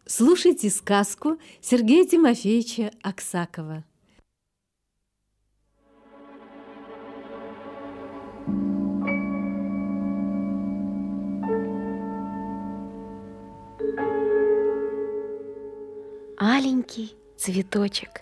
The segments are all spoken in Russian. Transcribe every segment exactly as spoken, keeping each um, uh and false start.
Слушайте сказку Сергея Тимофеевича Аксакова. Аленький цветочек.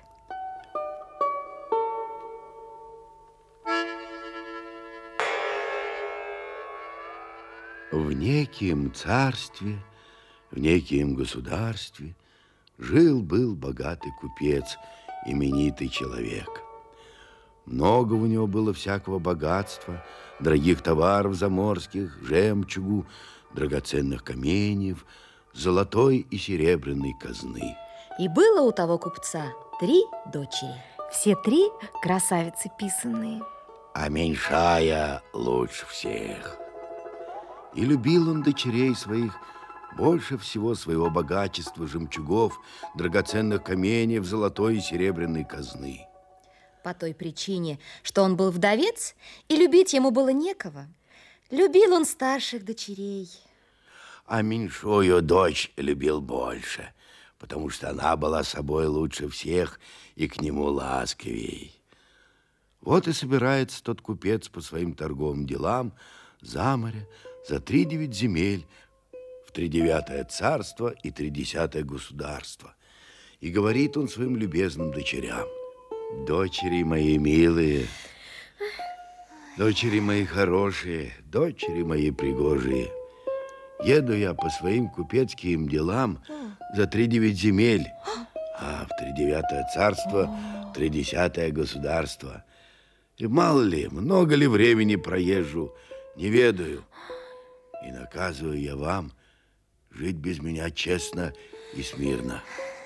В неким царстве, в неким государстве жил-был богатый купец, именитый человек. Много у него было всякого богатства, дорогих товаров заморских, жемчугу, драгоценных каменьев, золотой и серебряной казны. И было у того купца три дочери. Все три красавицы писанные, А меньшая лучше всех. И любил он дочерей своих больше всего своего богатства, жемчугов, драгоценных каменьев, золотой и серебряной казны. по той причине, что он был вдовец, и любить ему было некого. Любил он старших дочерей. А меньшую дочь любил больше, потому что она была собой лучше всех и к нему ласковей. Вот и собирается тот купец по своим торговым делам за море, за тридевять земель, в тридевятое царство и тридесятое государство. И говорит он своим любезным дочерям: дочери мои милые, дочери мои хорошие, дочери мои пригожие, еду я по своим купецким делам за тридевять земель, а в тридевятое царство, тридесятое государство. И мало ли, много ли времени проезжу, не ведаю. И наказываю я вам жить без меня честно и смирно.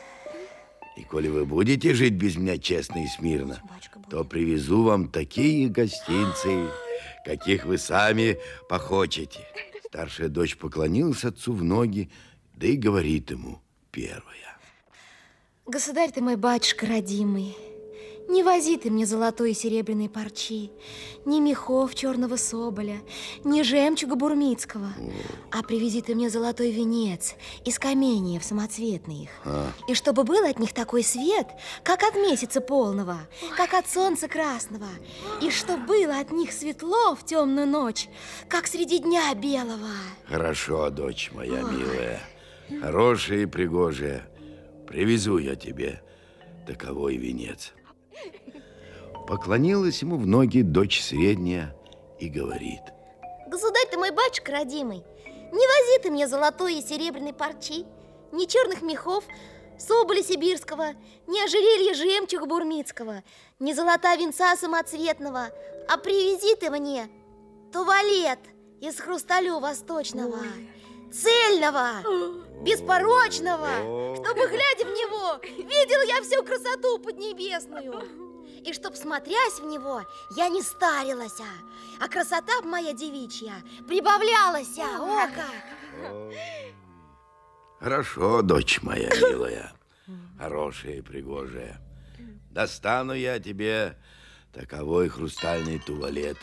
И коли вы будете жить без меня честно и смирно, то привезу вам такие гостинцы, каких вы сами похочете. Старшая дочь поклонилась отцу в ноги, да и говорит ему первая: Государь ты мой, батюшка родимый, не вози ты мне золотой и серебряной парчи, ни мехов черного соболя, ни жемчуга бурмицкого, а привези ты мне золотой венец из каменьев самоцветных, А. и чтобы был от них такой свет, как от месяца полного, как от солнца красного, и чтоб было от них светло в темную ночь, как среди дня белого. Хорошо, дочь моя милая, хорошая и пригожая, привезу я тебе таковой венец. Поклонилась ему в ноги дочь средняя и говорит: Государь ты мой, батюшка родимый, не вози ты мне золотой и серебряной парчи, ни черных мехов соболя сибирского, ни ожерелья жемчуга бурмицкого, ни золота венца самоцветного, а привези ты мне туалет из хрусталю восточного, цельного, беспорочного, чтобы, глядя в него, видел я всю красоту поднебесную. И чтоб, смотрясь в него, я не старилась, а красота моя девичья прибавлялась. О, как! Хорошо, дочь моя милая, хорошая и пригожая. Достану я тебе таковой хрустальный туалет.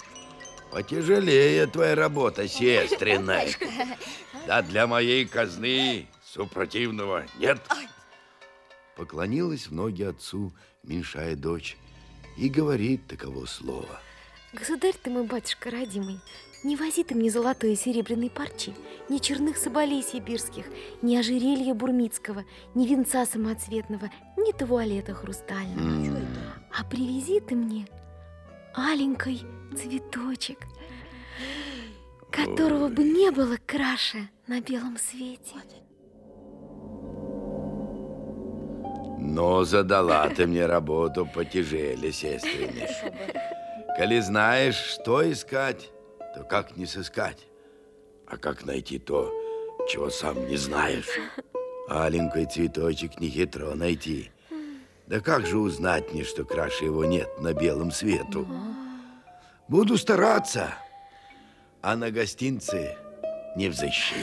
Потяжелее твоя работа, сестренная. Да для моей казны супротивного нет. Поклонилась в ноги отцу меньшая дочь и говорит таково слово: Государь ты мой, батюшка родимый, не вози ты мне золотой и серебряной парчи, ни черных соболей сибирских, ни ожерелья бурмицкого, ни венца самоцветного, ни туалета хрустального. М. А привези ты мне аленький цветочек, которого бы не было краше на белом свете. Но задала ты мне работу потяжелее, сестренная. Коли знаешь, что искать, то как не сыскать? А как найти то, чего сам не знаешь? Аленький цветочек не хитро найти. Да как же узнать мне, что краше его нет на белом свету? Буду стараться, а на гостинцы не взыщи.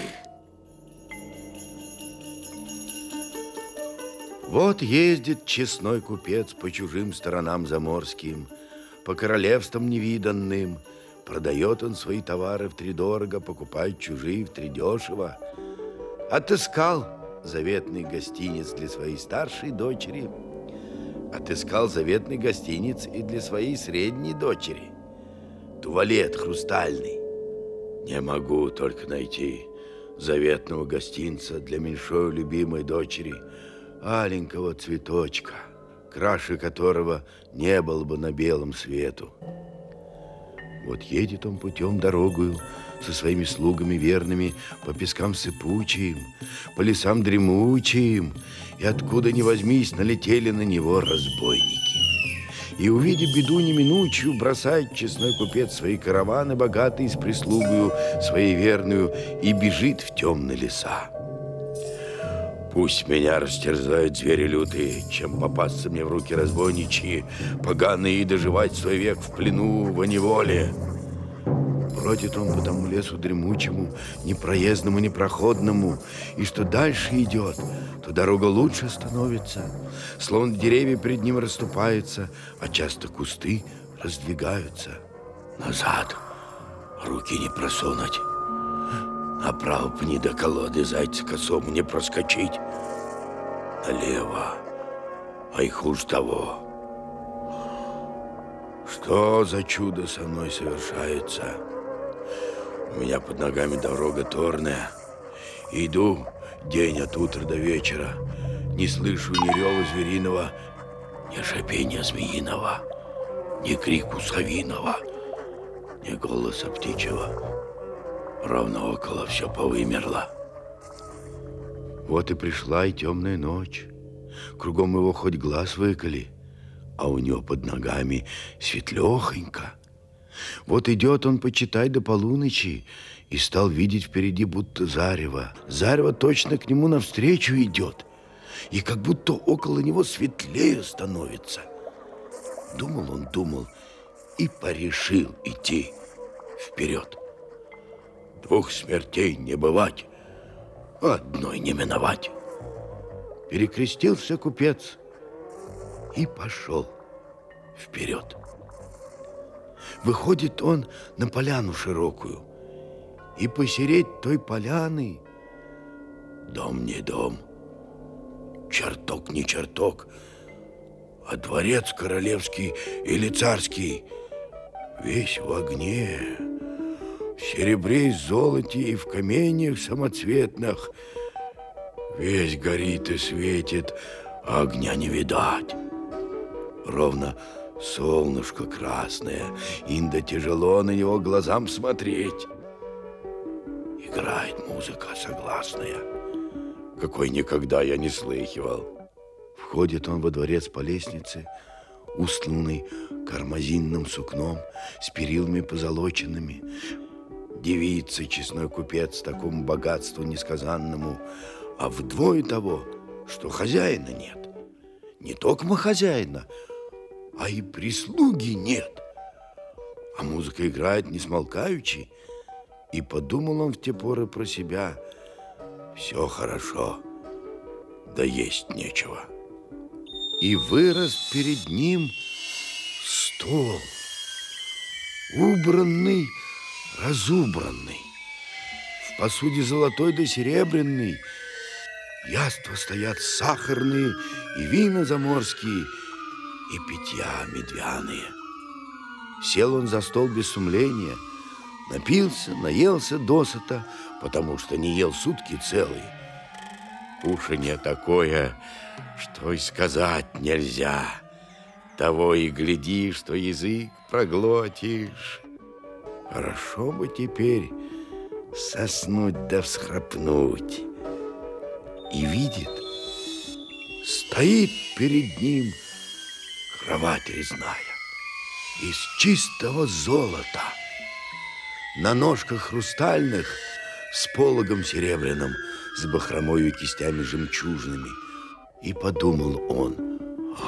Вот ездит честной купец по чужим сторонам заморским, по королевствам невиданным. Продает он свои товары втридорого, покупает чужие втридешево. Отыскал заветный гостиниц для своей старшей дочери, отыскал заветный гостиниц и для своей средней дочери. Туалет хрустальный. Не могу только найти заветного гостинца для меньшой любимой дочери, аленького цветочка, краше которого не было бы на белом свету. Вот едет он путем дорогою со своими слугами верными по пескам сыпучим, по лесам дремучим, и откуда ни возьмись, налетели на него разбойники. И, увидев беду неминучую, бросает честной купец свои караваны, богатые, с прислугою своей верную, и бежит в темные леса. Пусть меня растерзают звери лютые, чем попасться мне в руки разбойничьи, поганые, и доживать свой век в плену, во неволе. Бродит он по тому лесу дремучему, непроездному, непроходному, и что дальше идет, то дорога лучше становится, словно деревья перед ним расступаются, а часто кусты раздвигаются. Назад руки не просунуть, направо пни до колоды зайца косому не проскочить, налево, а и хуже того. Что за чудо со мной совершается? У меня под ногами дорога торная. Иду день от утра до вечера. Не слышу ни рева звериного, ни шипения змеиного, ни крику совиного, ни голоса птичьего. Ровно около все повымерло. Вот и пришла и темная ночь. Кругом его хоть глаз выколи, а у него под ногами светлехонько. Вот идет он, почитай, до полуночи, и стал видеть впереди будто зарево. Зарево точно к нему навстречу идет, и как будто около него светлее становится. Думал он, думал, и порешил идти вперед. Двух смертей не бывать, одной не миновать. Перекрестился купец и пошел вперед. Выходит он на поляну широкую, и посередь той поляны дом не дом, чертог не чертог, а дворец королевский или царский, весь в огне, в серебре и золоте и в каменьях самоцветных, весь горит и светит, а огня не видать. Ровно солнышко красное, инда тяжело на него глазам смотреть. Играет музыка согласная, какой никогда я не слыхивал. Входит он во дворец по лестнице, устланный кармазинным сукном, с перилами позолоченными. Дивится честной купец такому богатству несказанному, а вдвое того, что хозяина нет. Не только хозяина, а и прислуги нет. А музыка играет не смолкаючи, и подумал он в те поры про себя: все хорошо, да есть нечего. И вырос перед ним стол, убранный, разубранный, в посуде золотой да серебряный. Яства стоят сахарные, и вина заморские, и питья медвяные. Сел он за стол без сумления, напился, наелся досыта, потому что не ел сутки целые. Кушанье такое, что и сказать нельзя. Того и гляди, что язык проглотишь. Хорошо бы теперь соснуть да всхрапнуть. И видит, стоит перед ним кровать резная из чистого золота, на ножках хрустальных, с пологом серебряным, с бахромою и кистями жемчужными. И подумал он: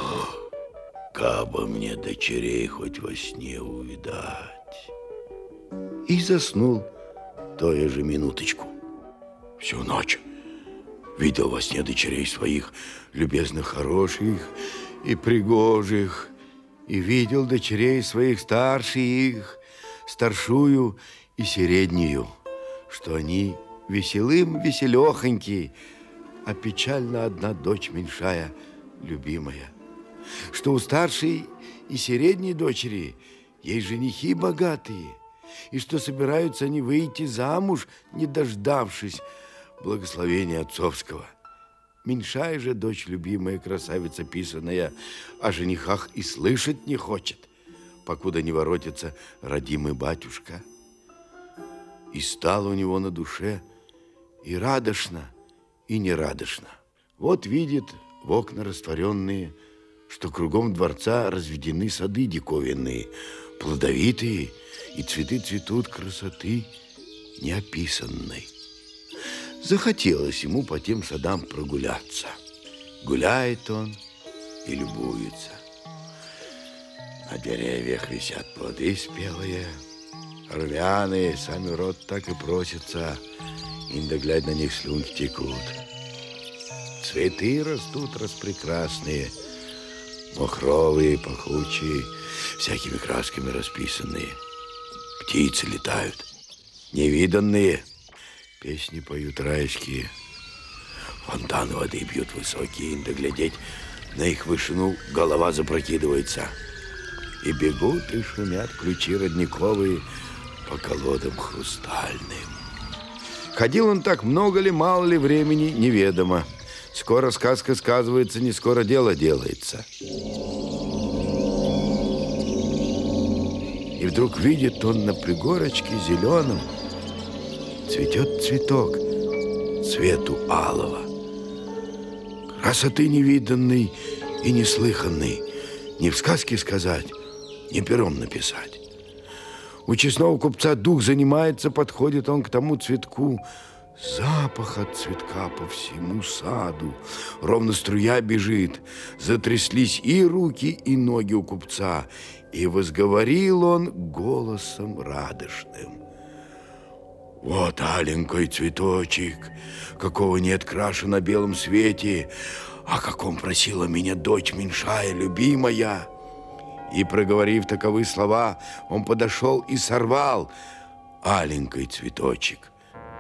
кабы мне дочерей хоть во сне увидать. И заснул тою же минуточку. Всю ночь видел во сне дочерей своих, любезных, хороших и пригожих, и видел дочерей своих старших, старшую и среднюю, что они веселым, веселехоньки, а печально одна дочь меньшая, любимая. Что у старшей и средней дочери есть женихи богатые, и что собираются они выйти замуж, не дождавшись благословения отцовского. Меньшая же дочь, любимая красавица писаная, о женихах и слышать не хочет, покуда не воротится родимый батюшка. И стало у него на душе и радостно, и нерадостно. Вот видит в окна растворенные, что кругом дворца разведены сады диковинные, плодовитые, и цветы цветут красоты неописанной. Захотелось ему по тем садам прогуляться. Гуляет он и любуется. На деревьях висят плоды спелые, румяные, сами в рот так и просятся, иногда глядь на них слюнки текут. Цветы растут распрекрасные, махровые, пахучие, всякими красками расписанные. Птицы летают, невиданные, песни поют райские, фонтаны воды бьют высокие, иногда глядеть на их вышину голова запрокидывается. И бегут и шумят ключи родниковые по колодам хрустальным. Ходил он так много ли, мало ли времени, неведомо. Скоро сказка сказывается, не скоро дело делается. И вдруг видит он на пригорочке зеленом цветет цветок цвету алого. Красоты невиданной и неслыханной, ни в сказке сказать, ни пером написать. У честного купца дух занимается, подходит он к тому цветку. Запах от цветка по всему саду, ровно струя бежит. Затряслись и руки, и ноги у купца, и возговорил он голосом радостным: вот аленький цветочек, какого нет краше на белом свете, о каком просила меня дочь меньшая, любимая. И, проговорив таковы слова, он подошел и сорвал аленький цветочек.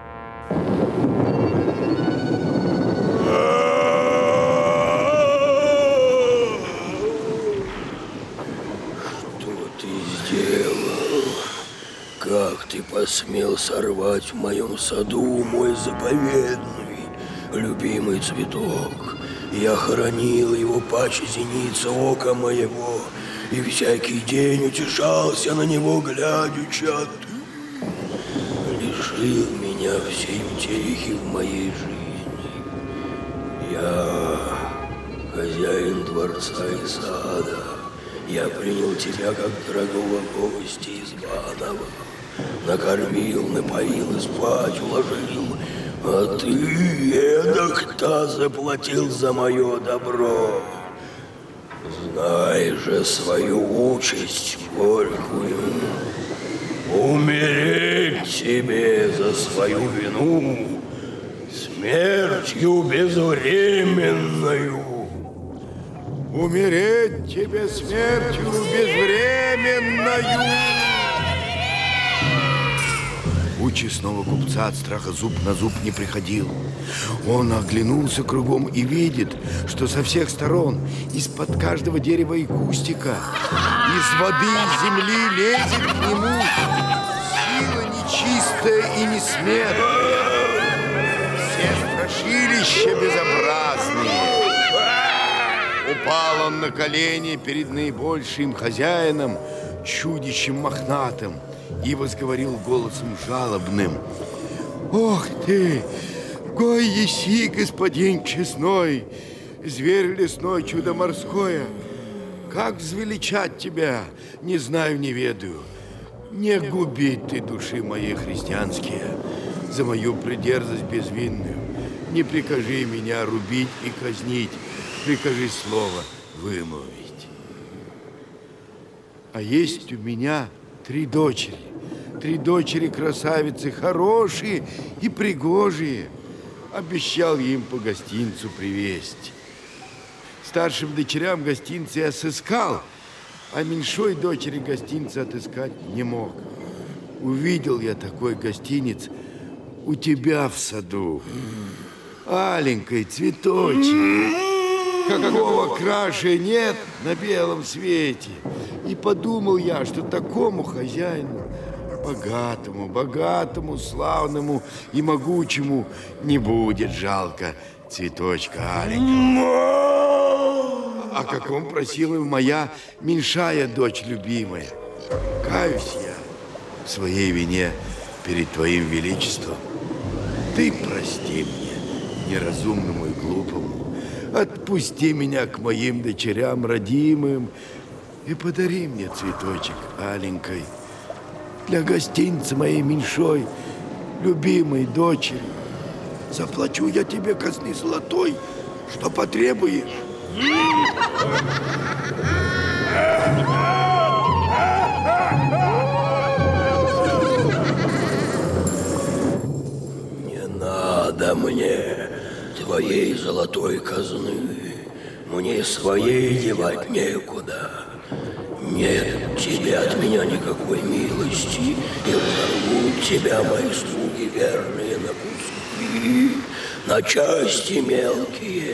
Что ты сделал? Как ты посмел сорвать в моем саду мой заповедный, любимый цветок? Я хоронил его паче зеницы ока моего, и всякий день утешался на него, глядячи, а ты лишил меня всей утехи в моей жизни. Я хозяин дворца и сада. Я принял тебя как дорогого гостя из Иванова, накормил, напоил и спать уложил, а ты эдак-то заплатил за мое добро. Знай же свою участь горькую. Умереть тебе за свою вину смертью безвременною. Умереть тебе смертью безвременною. У честного купца от страха зуб на зуб не приходил. Он оглянулся кругом и видит, что со всех сторон, из-под каждого дерева и кустика, из воды и земли лезет к нему сила нечистая и несмертная. Все страшилища безобразные. Упал он на колени перед наибольшим хозяином, чудищем мохнатым, и возговорил голосом жалобным: ох ты, гой еси, господин честной, зверь лесной, чудо морское, как взвеличать тебя, не знаю, не ведаю. Не губи ты души моей христианские за мою придерзость безвинную. Не прикажи меня рубить и казнить, прикажи слово вымолвить. А есть у меня три дочери, три дочери красавицы, хорошие и пригожие. Обещал им по гостинцу привезть. Старшим дочерям гостинцы я сыскал, а меньшой дочери гостинцы отыскать не мог. Увидел я такой гостиниц у тебя в саду. Аленький, цветочек, какого краше нет на белом свете. И подумал я, что такому хозяину, богатому, богатому, славному и могучему, не будет жалко цветочка аленького. О каком просила моя меньшая дочь любимая. Каюсь я в своей вине перед твоим величеством. Ты прости мне, неразумному и глупому. Отпусти меня к моим дочерям родимым и подари мне цветочек аленькой для гостинца моей меньшой, любимой дочери. Заплачу я тебе казны золотой, что потребуешь. Не надо мне твоей золотой казны, мне своей девать некуда. Нет тебе от меня никакой милости, и разорвут тебя мои слуги верные на куски, на части мелкие.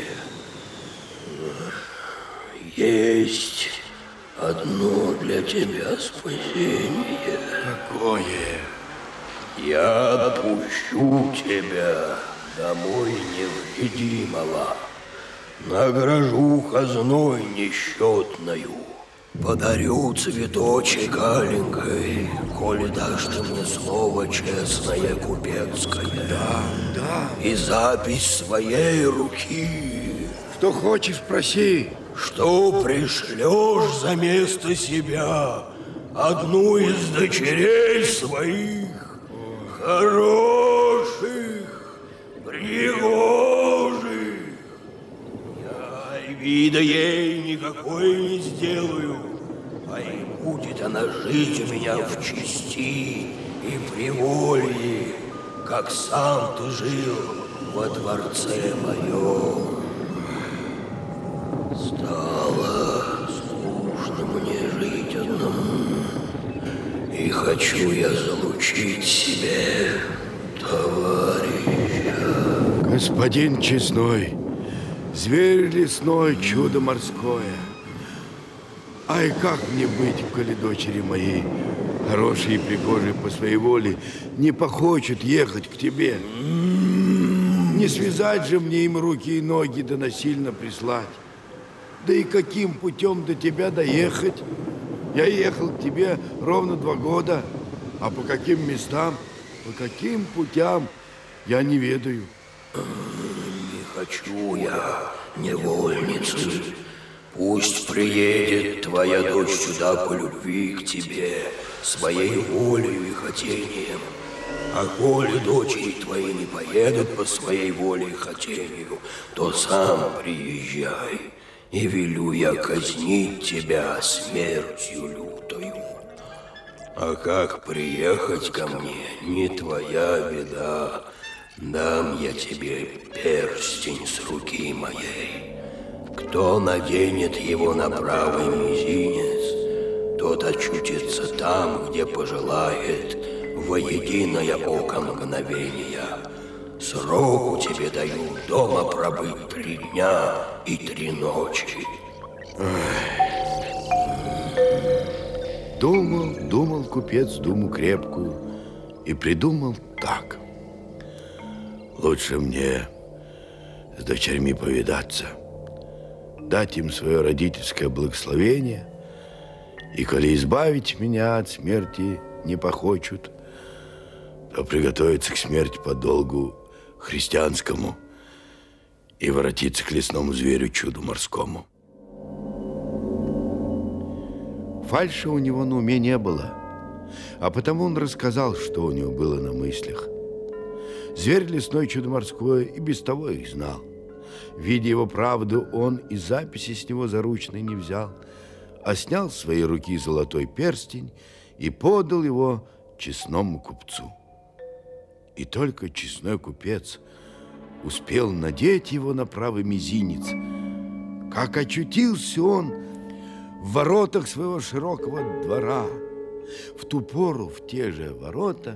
Есть одно для тебя спасение. Какое? Я отпущу тебя домой невредимого, награжу казной несчетною, подарю цветочек аленькой, коли дашь ты мне слово честное купецкое. Да, да. И запись своей руки. Что хочешь, проси. Что пришлешь за место себя одну из дочерей своих, хороших, пригожих. Я и вида ей никакой не сделаю, а и будет она жить у меня в чести и приволье, как сам ты жил во дворце моем. Стало скучно мне жить одному, и хочу я залучить себе товарища. Господин честной, зверь лесной, чудо морское. Ай, как мне быть, коли дочери моей, хорошие и пригожие по своей воле, не похочут ехать к тебе? Не связать же мне им руки и ноги, да насильно прислать. Да и каким путем до тебя доехать? Я ехал к тебе ровно два года, а по каким местам, по каким путям, я не ведаю. Не хочу я невольницы. Пусть приедет твоя дочь сюда по любви к тебе, своей волей и хотением. А коли дочери твои не поедут по своей воле и хотению, то сам приезжай. И велю я казнить тебя смертью лютою. А как приехать ко мне, не твоя беда. Дам я тебе перстень с руки моей. Кто наденет его на правый мизинец, тот очутится там, где пожелает, во единое око мгновения. Сроку тебе даю дома пробыть три дня и три ночи. Думал, думал купец думу крепкую и придумал так. Лучше мне с дочерьми повидаться, дать им свое родительское благословение, и коли избавить меня от смерти не похочут, то приготовиться к смерти по долгу христианскому и воротиться к лесному зверю чуду морскому. Фальши у него на уме не было, а потому он рассказал, что у него было на мыслях. Зверь лесной чудо морское и без того их знал. Видя его правду, он и записи с него заручной не взял, а снял с своей руки золотой перстень и подал его честному купцу. И только честной купец успел надеть его на правый мизинец, как очутился он в воротах своего широкого двора. В ту пору в те же ворота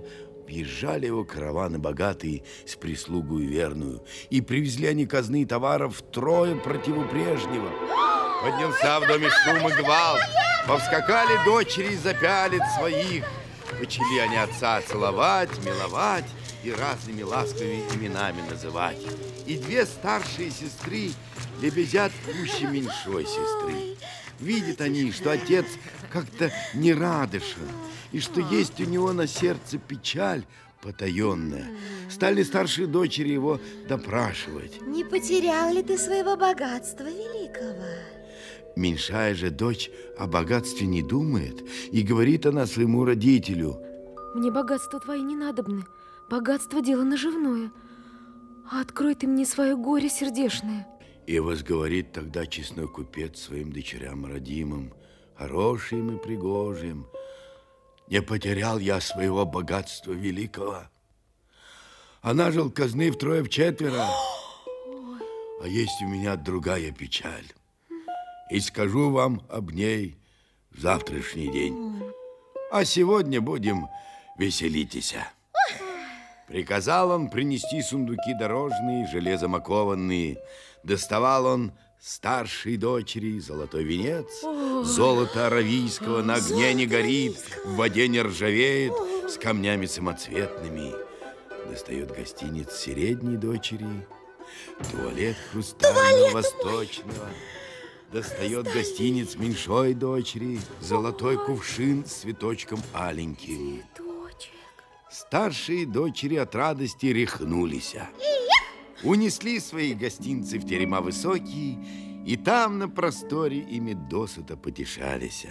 въезжали его караваны богатые с прислугою верную, и привезли они казны товаров втрое противу прежнего. Поднялся в доме шум и гвалт, повскакали дочери за пялец своих, начали они отца целовать, миловать и разными ласковыми именами называть. И две старшие сестры лебезят пуще меньшой сестры. Видят они, что отец как-то нерадушен, и что есть у него на сердце печаль потаенная. Стали старшие дочери его допрашивать. Не потерял ли ты своего богатства великого? Меньшая же дочь о богатстве не думает, и говорит она своему родителю: мне богатства твои не надобны, богатство дело наживное, а открой ты мне свое горе сердешное. И возговорит тогда честной купец своим дочерям родимым, хорошим и пригожим: не потерял я своего богатства великого, а нажил казны втрое вчетверо, а есть у меня другая печаль, и скажу вам об ней в завтрашний день, а сегодня будем веселитеся. Приказал он принести сундуки дорожные, железом окованные. Доставал он старшей дочери золотой венец. Золото аравийского на огне не горит, в воде не ржавеет, с камнями самоцветными. Достает гостиниц средней дочери, туалет хрустального восточного. Достает гостиниц меньшой дочери, золотой кувшин с цветочком аленьким. Старшие дочери от радости рехнулись. Унесли свои гостинцы в терема высокие, и там на просторе ими досыта потешались.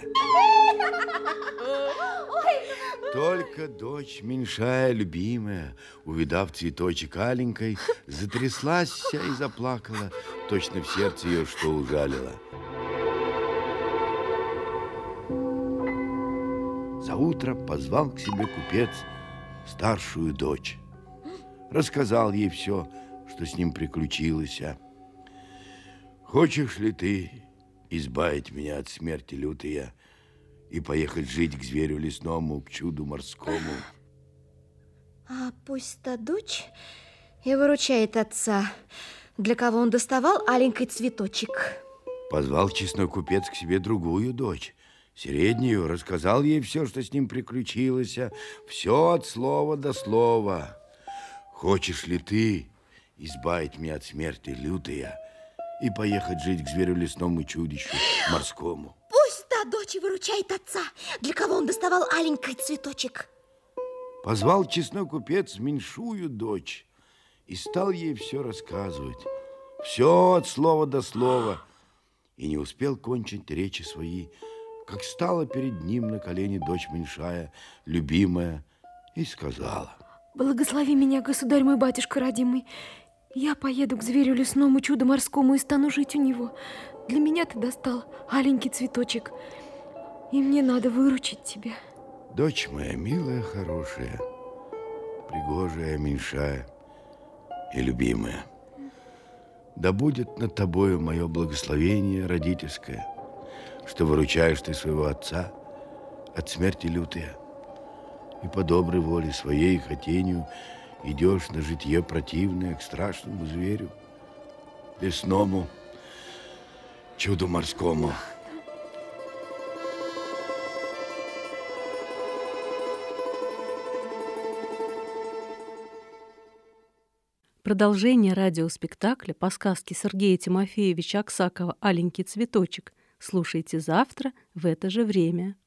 Только дочь меньшая, любимая, увидав цветочек аленькой, затряслась и заплакала, точно в сердце ее что ужалило. Заутро позвал к себе купец старшую дочь. Рассказал ей все, что с ним приключилось. Хочешь ли ты избавить меня от смерти лютая и поехать жить к зверю лесному, к чуду морскому? А пусть та дочь и выручает отца, для кого он доставал аленький цветочек. Позвал честной купец к себе другую дочь, среднюю, рассказал ей все, что с ним приключилось, все от слова до слова. Хочешь ли ты избавить меня от смерти лютая и поехать жить к зверю лесному, чудищу морскому? Пусть та дочь и выручает отца, для кого он доставал аленький цветочек. Позвал честной купец меньшую дочь и стал ей все рассказывать, все от слова до слова, и не успел кончить речи свои, как стала перед ним на колени дочь меньшая, любимая, и сказала: благослови меня, государь мой батюшка родимый, я поеду к зверю лесному, чуду морскому, и стану жить у него. Для меня ты достал аленький цветочек, и мне надо выручить тебя. Дочь моя милая, хорошая, пригожая, меньшая и любимая, да будет над тобою мое благословение родительское, что выручаешь ты своего отца от смерти лютая, и по доброй воле своей и хотению идешь на житье противное к страшному зверю лесному, чуду морскому. Продолжение радиоспектакля по сказке Сергея Тимофеевича Аксакова «Аленький цветочек» слушайте завтра в это же время.